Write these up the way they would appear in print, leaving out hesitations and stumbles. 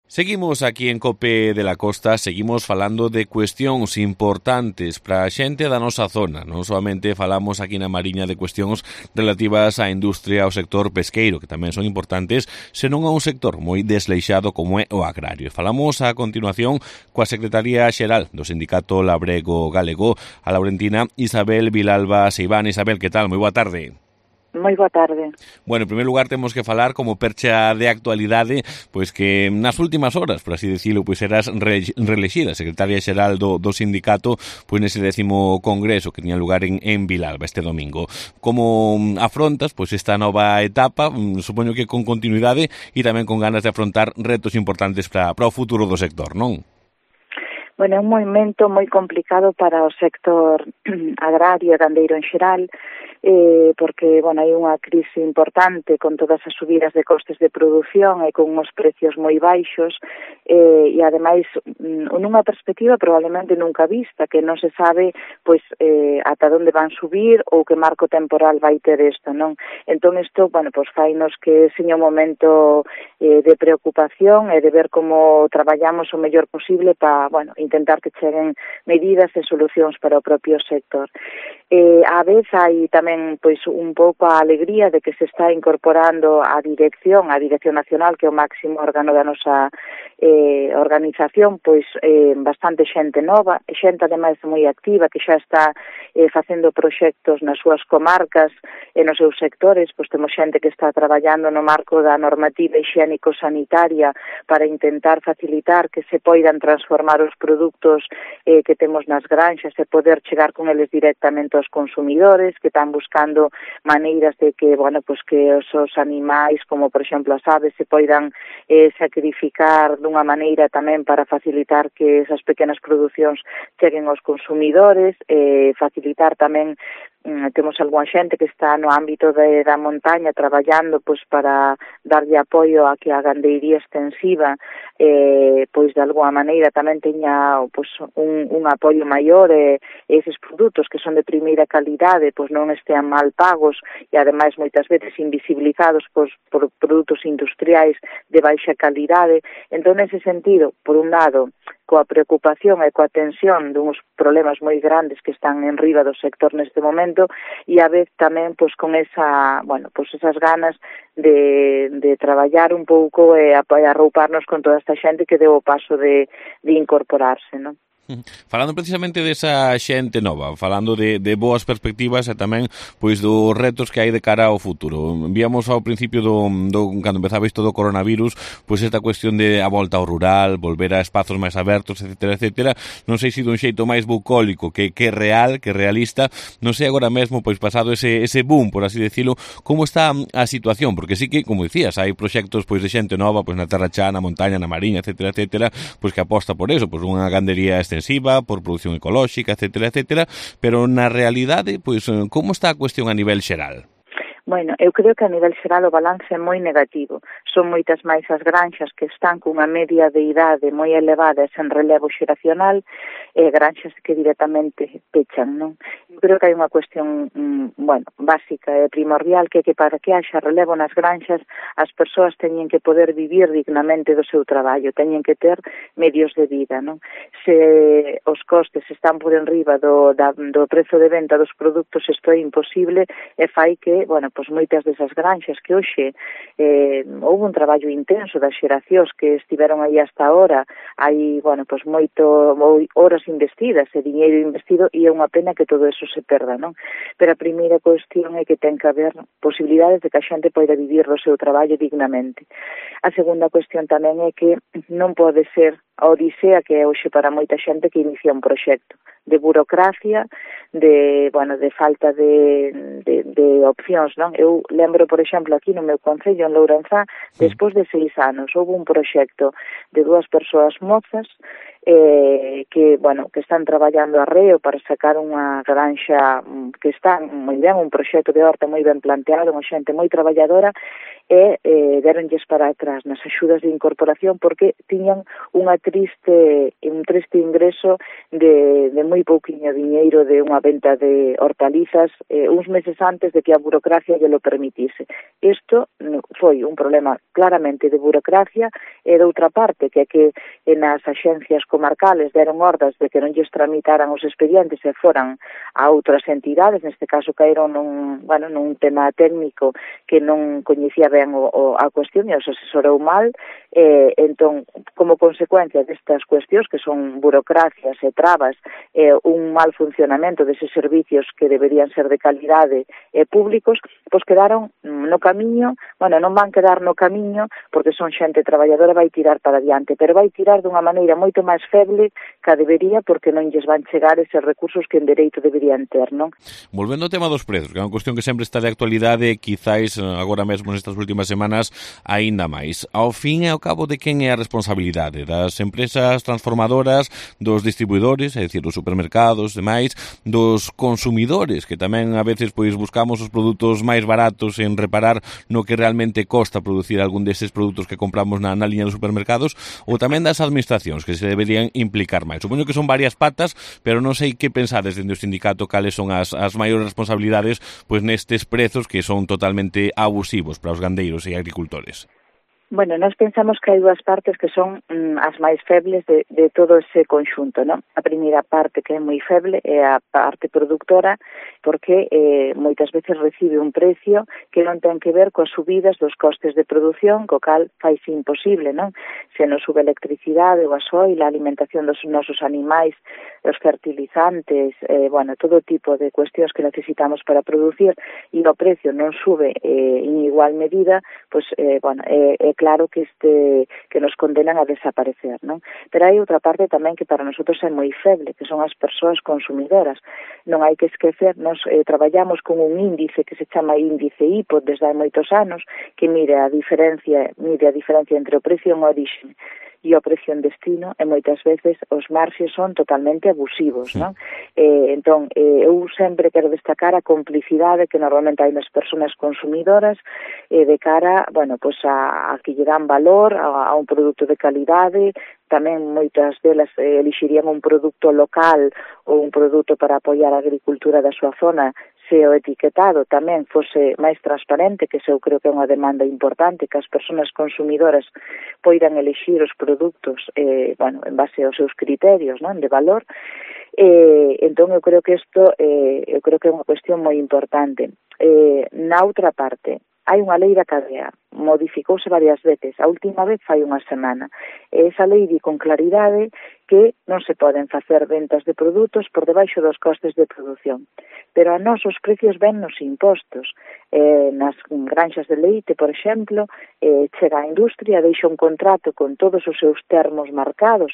Seguimos aquí en COPE de la Costa, seguimos falando de cuestións importantes para a xente da nosa zona. Non solamente falamos aquí na Mariña de cuestións relativas á industria, ao sector pesqueiro, que tamén son importantes, senón a un sector moi desleixado como é o agrario. Falamos a continuación coa Secretaría Xeral do Sindicato Labrego Galego, a laurentina Isabel Vilalba Seiván. Isabel, que tal? Moi boa tarde. Moi boa tarde. Bueno, en primeiro lugar temos que falar como percha de actualidade, pois que nas últimas horas, por así decirlo, pois eras reelexida secretaria xeral do sindicato, pois nese 10º congreso que tiña lugar en Vilalba este domingo. Como afrontas pois esta nova etapa, supoño que con continuidade e tamén con ganas de afrontar retos importantes para o futuro do sector, non? Bueno, é un movimento moi complicado para o sector agrario e gandeiro en xeral, porque, bueno, hai unha crise importante con todas as subidas de costes de produción e con uns precios moi baixos, e ademais nunha perspectiva probablemente nunca vista, que non se sabe pois ata onde van subir ou que marco temporal vai ter isto, non? Entón isto, bueno, pois fainos que seña un momento de preocupación e de ver como traballamos o mellor posible para, bueno, intentar que cheguen medidas e solucións para o propio sector. A vez hai tamén pois un pouco a alegría de que se está incorporando a Dirección Nacional, que é o máximo órgano da nosa organización, pois bastante xente nova, xente ademais moi activa, que xa está facendo proxectos nas súas comarcas e nos seus sectores. Pois temos xente que está traballando no marco da normativa hixiénico-sanitaria para intentar facilitar que se poidan transformar os produtos que temos nas granxas e poder chegar con eles directamente aos consumidores, que están buscando maneiras de que, bueno, pues que os animais, como por exemplo as aves, se poidan sacrificar dunha maneira tamén para facilitar que esas pequenas producións cheguen aos consumidores, facilitar tamén. Temos algunha xente que está no ámbito da montaña traballando pois para darlle apoio a que a gandeiría extensiva pois de alguna maneira tamén teña pois un apoio maior e eses produtos que son de primeira calidade pois non estean mal pagos e ademais moitas veces invisibilizados por produtos industriais de baixa calidade. Entón, nese sentido, por un lado, coa preocupación e coa tensión duns problemas moi grandes que están en riba do sector neste momento e a vez tamén pois con esa, bueno, pois esas ganas de traballar un pouco e arrouparnos con toda esta xente que deu o paso de incorporarse, non? Falando precisamente desa xente nova, falando de boas perspectivas e tamén pois dos retos que hai de cara ao futuro. Víamos ao principio cando empezaba isto do coronavirus, pois esta cuestión de a volta ao rural, volver a espazos máis abertos, etcétera, etcétera. Non sei se dun xeito máis bucólico que real, que realista. Non sei agora mesmo, pois pasado ese boom, por así decirlo, como está a situación, porque sí que, como dicías, hai proxectos pois de xente nova, pois na Terra Cha, na montaña, na Mariña, etcétera, etcétera, pois que aposta por eso, pois unha gandería por produción ecolóxica, etcétera, etcétera, pero na realidade, pois, como está a cuestión a nivel xeral? Bueno, eu creo que a nivel xeral o balance é moi negativo. Son moitas máis as granxas que están cunha media de idade moi elevada e sen relevo xeracional e granxas que directamente pechan, non? Eu creo que hai unha cuestión, básica e primordial que para que haxa relevo nas granxas as persoas teñen que poder vivir dignamente do seu traballo, teñen que ter medios de vida, non? Se os costes están por enriba do prezo de venta dos produtos, isto é imposible e fai que, pois moitas desas granxas que hoxe houve un traballo intenso das xeracións que estiveron aí hasta ahora, hai, pois horas investidas e diñeiro investido e é unha pena que todo eso se perda, non? Pero a primeira cuestión é que ten que haber posibilidades de que a xente poida vivir do seu traballo dignamente. A segunda cuestión tamén é que non pode ser a odisea que é hoxe para moita xente que inicia un proxecto de burocracia, de falta de opcións, non? Eu lembro, por exemplo, aquí no meu concello, en Lourenzá, despois de 6 anos, houve un proxecto de 2 persoas mozas que están traballando arreo para sacar unha granxa que está moi ben, un proxecto de horta moi ben planteado, unha xente moi traballadora, e deronlles para atrás nas axudas de incorporación porque tiñan un triste ingreso de moi pouquiño diñeiro de unha venta de hortalizas uns meses antes de que a burocracia lle lo permitise. Isto foi un problema claramente de burocracia e de outra parte, que é que nas axencias comarcales deron ordas de que non lles tramitaran os expedientes e foran a outras entidades, neste caso caeron nun tema técnico que non coñecía ben a cuestión e os asesorou mal, entón, como consecuencia destas cuestións que son burocracias e trabas e un mal funcionamento deses servicios que deberían ser de calidade e públicos, pois quedaron no camiño, non van quedar no camiño porque son xente traballadora, vai tirar para diante, pero vai tirar dunha maneira moito máis feble que debería porque non lles van chegar eses recursos que en dereito deberían ter, non? Volvendo ao tema dos prezos, que é unha cuestión que sempre está de actualidade, quizáis agora mesmo nestas últimas semanas aínda máis. Ao fin e ao cabo, de quen é a responsabilidade? Das empresas transformadoras, dos distribuidores, é dicir, dos supermercados, demais, dos consumidores, que tamén a veces pois buscamos os produtos máis baratos en reparar no que realmente costa producir algún deses produtos que compramos na liña dos supermercados, ou tamén das administracións que se deberían implicar máis. Supoño que son varias patas, pero non sei que pensades dende o sindicato cales son as maiores responsabilidades pois nestes prezos que son totalmente abusivos para os gandeiros e agricultores. Bueno, nós pensamos que hai dúas partes que son as máis febles de todo ese conxunto, non? A primeira parte que é moi feble é a parte productora, porque moitas veces recibe un precio que non ten que ver coas subidas dos costes de produción, co cal faise imposible, non? Se nos sube a electricidade, o gasoil, a alimentación dos nosos animais, os fertilizantes, todo tipo de cuestións que necesitamos para producir e o precio non sube en igual medida, pois, é claro que nos condenan a desaparecer, non? Pero hai outra parte tamén que para nosotros é moi feble, que son as persoas consumidoras. Non hai que esquecer, nos traballamos con un índice que se chama índice IPO desde hai moitos anos, que mide a diferencia entre o precio en orixe e o precio en destino, e moitas veces os marxes son totalmente abusivos, non? Entón, eu sempre quero destacar a complicidade que normalmente hai nas persoas consumidoras de cara, a que lle dan valor a un produto de calidade. Tamén moitas delas elixirían un produto local ou un produto para apoiar a agricultura da súa zona se o etiquetado tamén fose máis transparente, que eu creo que é unha demanda importante, que as persoas consumidoras poidan elixir os produtos en base aos seus criterios, non, de valor. Entón, eu creo que isto é unha cuestión moi importante. Na outra parte, hai unha lei da cadea, modificouse varias veces, a última vez fai unha semana. Esa lei di con claridade que non se poden facer ventas de produtos por debaixo dos costes de produción. Pero a nós os precios ven nos impostos. Nas granxas de leite, por exemplo, chega a industria, deixa un contrato con todos os seus termos marcados,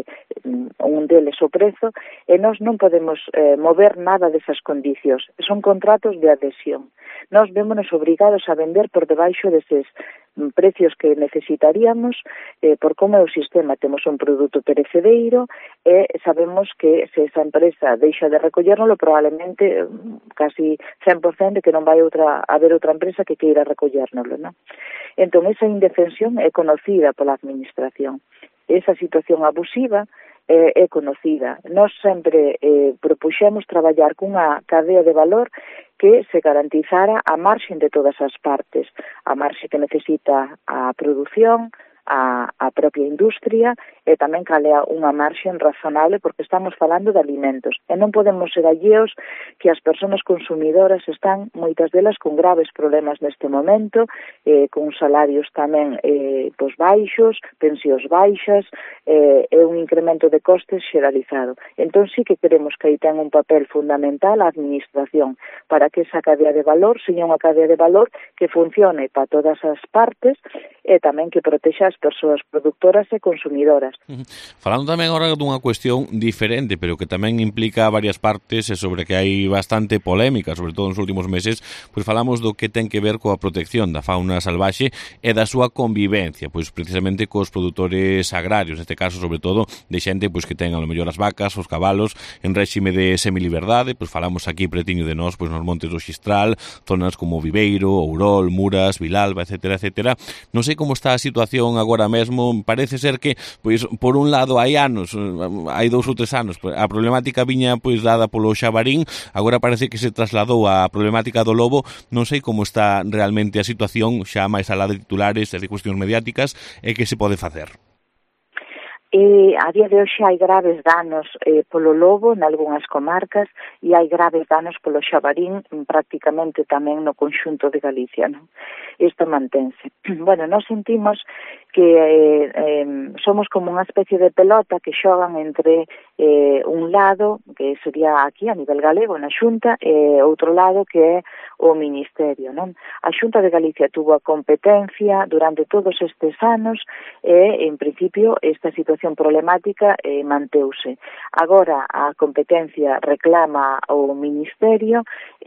un deles o prezo, e nós non podemos mover nada desas condicións. Son contratos de adhesión. Nós vémonos obrigados a vender por debaixo deses precios que necesitaríamos por como é o sistema. Temos un produto perecedereiro e sabemos que se esa empresa deixa de recollérnoslo, probablemente casi 100% de que non vai haber outra empresa que queira recollérnoslo, non? Entón, esa indefensión é conocida pola administración. Esa situación abusiva é conocida. Nós sempre propuxemos traballar cunha cadea de valor que se garantizara a marxen de todas as partes, a marxe que necesita a produción, a propia industria e tamén calea unha marxen razonable porque estamos falando de alimentos e non podemos ser alleos que as persoas consumidoras están moitas delas con graves problemas neste momento, con salarios tamén baixos, pensións baixas e un incremento de costes xeralizado. Entón sí que queremos que aí ten un papel fundamental a administración para que esa cadea de valor seña unha cadea de valor que funcione para todas as partes e tamén que protexa as persoas produtoras e consumidoras. Falando tamén agora dunha cuestión diferente, pero que tamén implica varias partes e sobre que hai bastante polémica, sobre todo nos últimos meses, pois falamos do que ten que ver coa protección da fauna salvaxe e da súa convivencia, pois precisamente cos produtores agrarios, neste caso sobre todo de xente pois que ten a lo mellor as vacas, os cabalos en réxime de semiliberdade, pois falamos aquí pretiño de nós, pois nos montes do Xistral, zonas como Viveiro, Ourol, Muras, Vilalba, etcétera, etcétera. Non sei como está a situación agora mesmo, parece ser que, pois, por un lado hai anos, hai 2 ou 3 anos, a problemática viña pois dada polo xabarín, agora parece que se trasladou á problemática do lobo. Non sei como está realmente a situación, xa máis alá de titulares e de cuestións mediáticas, e que se pode facer. A día de hoxe hai graves danos polo lobo nalgúnas comarcas e hai graves danos polo xabarín prácticamente tamén no conxunto de Galicia, non? Isto mantense. Bueno, nós sentimos que somos como unha especie de pelota que xogan entre un lado, que sería aquí a nivel galego, na Xunta, e outro lado que é o Ministerio, non? A Xunta de Galicia tuvo a competencia durante todos estes anos e, en principio, esta situación problemática manteuse. Agora, a competencia reclama o Ministerio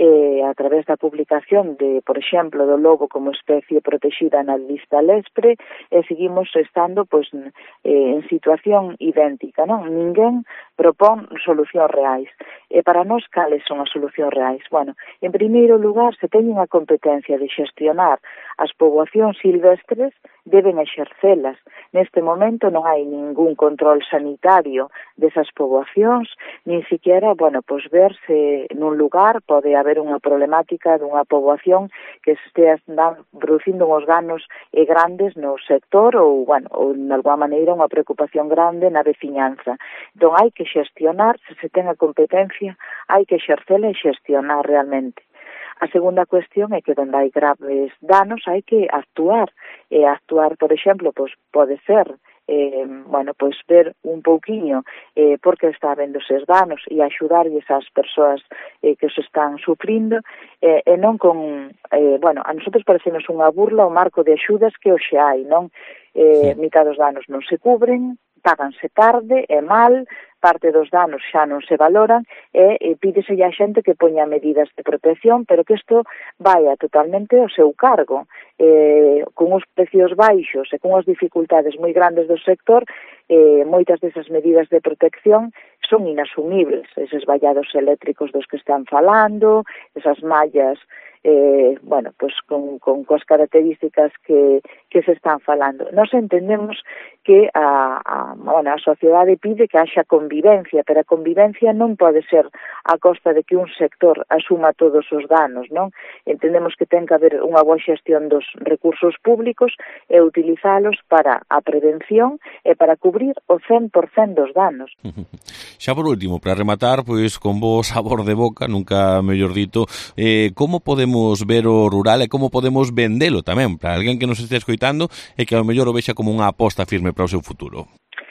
a través da publicación de, por exemplo, do lobo como especie protegida na lista LESPRE e seguimos estando pois, en situación idéntica, non? Ninguén propón solucións reais. E para nós, cales son as solucións reais? Bueno, en primeiro lugar, se teñen a competencia de xestionar as poboacións silvestres, deben exercelas. Neste momento non hai ningún control sanitario desas poboacións, nin siquiera, bueno, pois ver se nun lugar pode haber unha problemática dunha poboación que se estea producindo uns danos grandes no sector ou, bueno, ou de alguma maneira unha preocupación grande na veciñanza. Entón hai que xestionar, se ten a competencia, hai que exercela e xestionar realmente. A segunda cuestión é que onde hai graves danos hai que actuar. E actuar, por exemplo, pois pode ser bueno, pois ver un pouquiño por que está habendo eses danos e axudarlles ás persoas que os están sufrindo e non con, bueno, a nosotros parecenos unha burla o marco de axudas que hoxe hai, non? Mitad dos danos non se cubren, páganse tarde, é mal, parte dos danos xa non se valoran e pídese a xente que poña medidas de protección, pero que isto vaya totalmente ao seu cargo. Con os precios baixos e con as dificultades moi grandes do sector, moitas desas medidas de protección son inasumibles. Eses vallados eléctricos dos que están falando, esas mallas bueno, pues con coas características que se están falando. Nós entendemos que bueno, a sociedade pide que haxa convivencia, pero a convivencia non pode ser a costa de que un sector asuma todos os danos, non? Entendemos que ten que haber unha boa xestión dos recursos públicos e utilizalos para a prevención e para cubrir o 100% dos danos. Xa por último, para rematar, pois con bo sabor de boca, nunca mellor dito, como podemos ver o rural e como podemos vendelo tamén para alguén que nos este escoitando e que ao mellor o vexa como unha aposta firme para o seu futuro?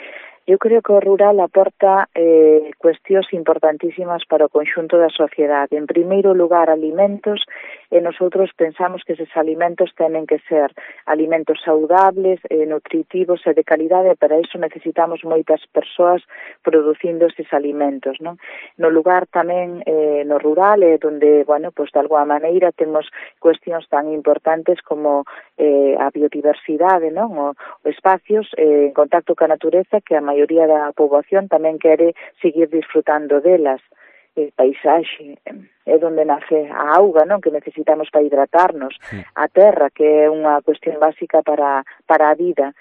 Eu creo que o rural aporta cuestións importantísimas para o conxunto da sociedade. En primeiro lugar, alimentos, e nosotros pensamos que eses alimentos tenen que ser alimentos saudables, nutritivos e de calidade, e para iso necesitamos moitas persoas producindo esses alimentos, non? No lugar tamén, no rural, donde, bueno, pues de alguma maneira temos cuestións tan importantes como a biodiversidade, non? O espacios en contacto ca natureza que a maioría da poboación tamén quere seguir disfrutando delas. El paisaxe é onde nace a auga, non? Que necesitamos para hidratarnos, a terra, que é unha cuestión básica para a vida.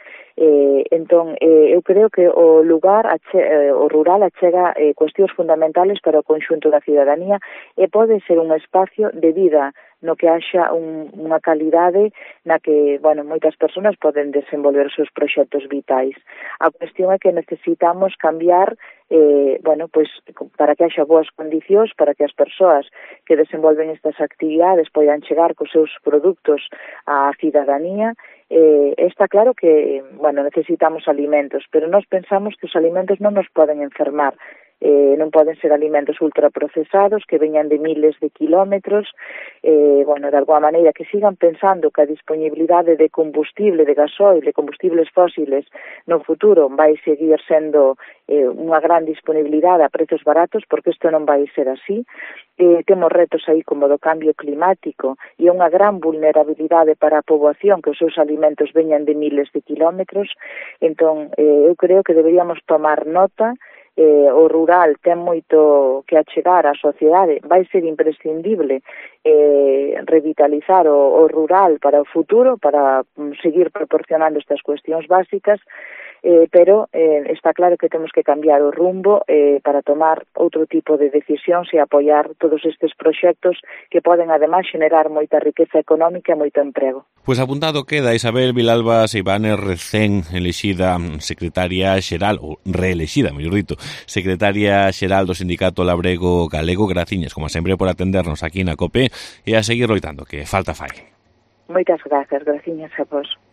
Entón, eu creo que o lugar, o rural, achega cuestións fundamentales para o conxunto da cidadanía e pode ser un espacio de vida no que haxa unha calidade na que, bueno, moitas persoas poden desenvolver os seus proxectos vitais. A cuestión é que necesitamos cambiar, bueno, pois para que haxa boas condicións, para que as persoas que desenvolven estas actividades poidan chegar cos seus produtos á cidadanía. Está claro que, bueno, necesitamos alimentos, pero nós pensamos que os alimentos non nos poden enfermar. non poden ser alimentos ultraprocesados que veñan de miles de kilómetros, bueno, de alguma maneira que sigan pensando que a disponibilidade de combustible, de gasoil, de combustibles fósiles no futuro vai seguir sendo unha gran disponibilidade a prezos baratos, porque isto non vai ser así. Temos retos aí como do cambio climático e unha gran vulnerabilidade para a poboación que os seus alimentos veñan de miles de kilómetros. Entón, eu creo que deberíamos tomar nota. O rural ten moito que achegar á sociedade, vai ser imprescindible revitalizar o rural para o futuro, para seguir proporcionando estas cuestións básicas, pero está claro que temos que cambiar o rumbo para tomar outro tipo de decisións e apoiar todos estes proxectos que poden ademais xenerar moita riqueza económica e moito emprego. Pois apuntado queda Isabel Vilalba Seibanes, recén elexida secretaria xeral, ou reelexida, mellor dito, secretaria xeral do Sindicato Labrego Galego. Graciñas, como sempre, por atendernos aquí na COPE e a seguir loitando, que falta fai. Moitas grazas, graciñas a vos.